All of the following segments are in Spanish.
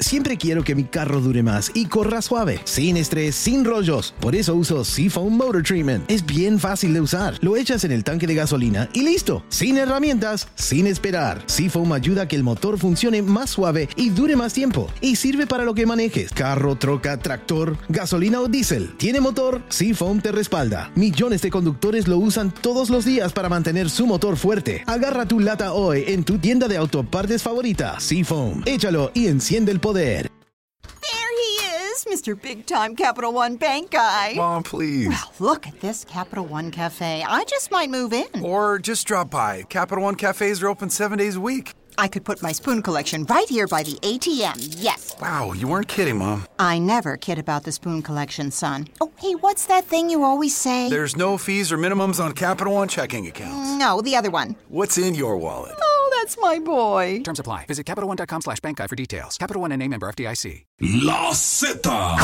Siempre quiero que mi carro dure más y corra suave, sin estrés, sin rollos. Por eso uso Seafoam Motor Treatment. Es bien fácil de usar. Lo echas en el tanque de gasolina y listo. Sin herramientas, sin esperar. Seafoam ayuda a que el motor funcione más suave y dure más tiempo. Y sirve para lo que manejes. Carro, troca, tractor, gasolina o diésel. ¿Tiene motor? Seafoam te respalda. Millones de conductores lo usan todos los días para mantener su motor fuerte. Agarra tu lata hoy en tu tienda de autopartes favorita. Seafoam. Échalo y enciende el poder. Mr. Big Time Capital One Bank guy. Mom, please. Well, look at this Capital One Cafe. I just might move in. Or just drop by. Capital One cafes are open 7 days a week. I could put my spoon collection right here by the ATM, yes. Wow, you weren't kidding, Mom. I never kid about the spoon collection, son. Oh, hey, what's that thing you always say? There's no fees or minimums on Capital One checking accounts. No, the other one. What's in your wallet? Oh, that's my boy. Terms apply. Visit CapitalOne.com/bankguide for details. Capital One NA, member FDIC. La Z.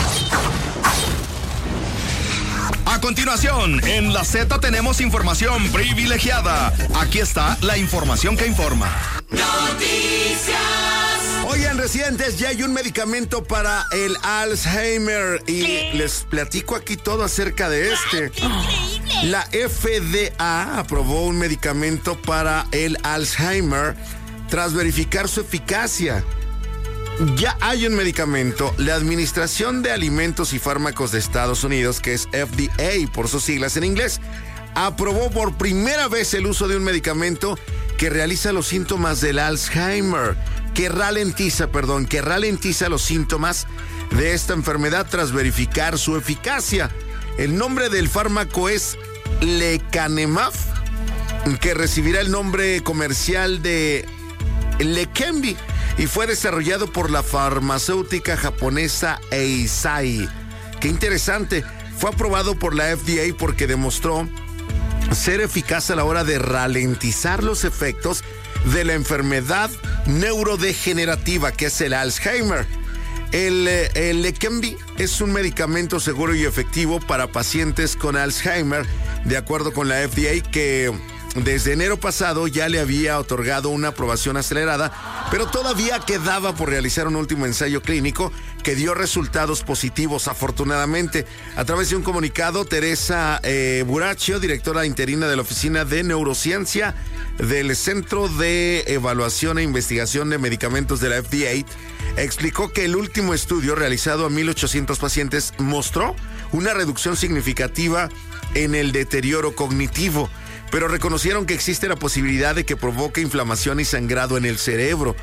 A continuación, en La Z tenemos información privilegiada. Aquí está la información que informa. Noticias. Oigan, residentes, ya hay un medicamento para el Alzheimer y les platico aquí todo acerca de este. ¡Increíble! La FDA aprobó un medicamento para el Alzheimer tras verificar su eficacia. Ya hay un medicamento. La Administración de Alimentos y Fármacos de Estados Unidos, que es FDA por sus siglas en inglés, aprobó por primera vez el uso de un medicamento que realiza los síntomas del Alzheimer, que ralentiza los síntomas de esta enfermedad tras verificar su eficacia. El nombre del fármaco es Lecanemab, que recibirá el nombre comercial de Leqembi, y fue desarrollado por la farmacéutica japonesa Eisai. Qué interesante. Fue aprobado por la FDA porque demostró ser eficaz a la hora de ralentizar los efectos de la enfermedad neurodegenerativa que es el Alzheimer. El Leqembi es un medicamento seguro y efectivo para pacientes con Alzheimer, de acuerdo con la FDA, que desde enero pasado ya le había otorgado una aprobación acelerada, pero todavía quedaba por realizar un último ensayo clínico que dio resultados positivos, afortunadamente. A través de un comunicado, Teresa Buracchio, directora interina de la Oficina de Neurociencia del Centro de Evaluación e Investigación de Medicamentos de la FDA, explicó que el último estudio realizado a 1,800 pacientes mostró una reducción significativa en el deterioro cognitivo, pero reconocieron que existe la posibilidad de que provoque inflamación y sangrado en el cerebro,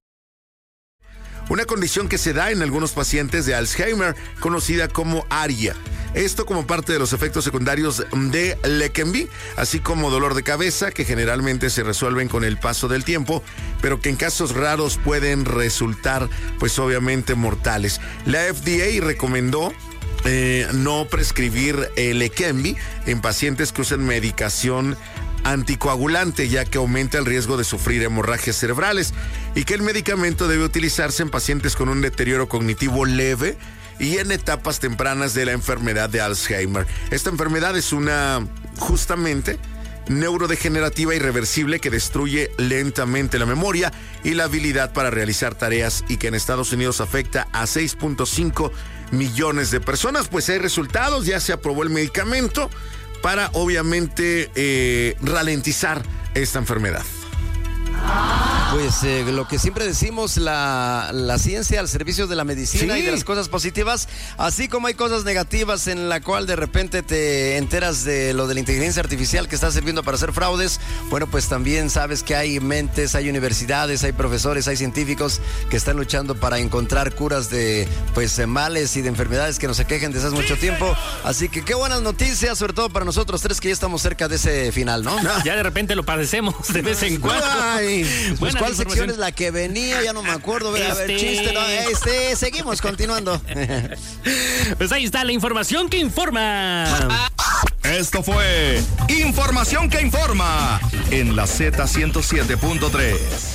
una condición que se da en algunos pacientes de Alzheimer, conocida como ARIA. Esto como parte de los efectos secundarios de Leqembi, así como dolor de cabeza, que generalmente se resuelven con el paso del tiempo, pero que en casos raros pueden resultar, pues obviamente, mortales. La FDA recomendó no prescribir el Leqembi en pacientes que usan medicación anticoagulante, ya que aumenta el riesgo de sufrir hemorragias cerebrales, y que el medicamento debe utilizarse en pacientes con un deterioro cognitivo leve y en etapas tempranas de la enfermedad de Alzheimer. Esta enfermedad es una, justamente, neurodegenerativa irreversible que destruye lentamente la memoria y la habilidad para realizar tareas, y que en Estados Unidos afecta a 6.5 millones de personas. Pues hay resultados, ya se aprobó el medicamento para obviamente ralentizar esta enfermedad. Pues lo que siempre decimos, la ciencia al servicio de la medicina, sí, y de las cosas positivas, así como hay cosas negativas en la cual de repente te enteras de lo de la inteligencia artificial que está sirviendo para hacer fraudes. Bueno, pues también sabes que hay mentes, hay universidades, hay profesores, hay científicos que están luchando para encontrar curas de males y de enfermedades que nos aquejen desde hace mucho tiempo. Así que qué buenas noticias, sobre todo para nosotros tres que ya estamos cerca de ese final, ¿no? Ya de repente lo padecemos de vez en cuando. Ay, pues ¿cuál sección es la que venía? Ya no me acuerdo. A ver, chiste, no, seguimos continuando. Pues ahí está la información que informa. Esto fue Información que Informa en la Z107.3.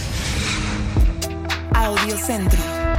Audio Centro.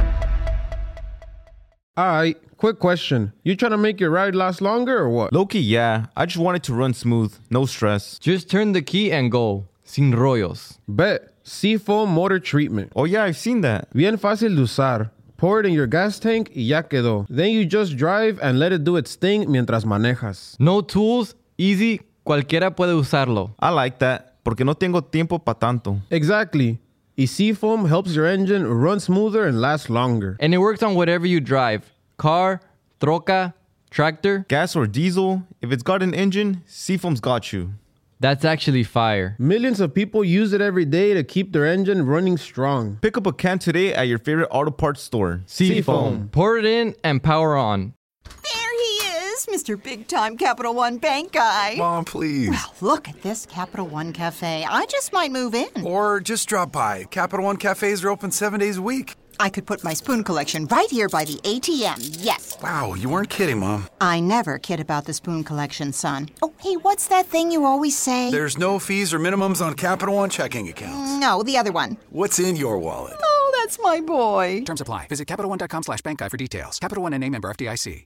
Alright, quick question. You trying to make your ride last longer or what? Low-key, yeah. I just want it to run smooth. No stress. Just turn the key and go. Sin rollos. Bet. Seafoam Motor Treatment. Oh, yeah, I've seen that. Bien fácil de usar. pour it in your gas tank y ya quedó. Then you just drive and let it do its thing mientras manejas. No tools, easy, cualquiera puede usarlo. I like that, porque no tengo tiempo pa' tanto. Exactly. Y Seafoam helps your engine run smoother and last longer. And it works on whatever you drive. Car, troca, tractor. Gas or diesel, if it's got an engine, Seafoam's got you. That's actually fire. Millions of people use it every day to keep their engine running strong. Pick up a can today at your favorite auto parts store. Seafoam. Pour it in and power on. There he is, Mr. Big Time Capital One Bank guy. Mom, please. Well, look at this Capital One Cafe. I just might move in. Or just drop by. Capital One cafes are open 7 days a week. I could put my spoon collection right here by the ATM, yes. Wow, you weren't kidding, Mom. I never kid about the spoon collection, son. Oh, hey, what's that thing you always say? There's no fees or minimums on Capital One checking accounts. No, the other one. What's in your wallet? Oh, that's my boy. Terms apply. Visit CapitalOne.com/bankguide for details. Capital One and a member FDIC.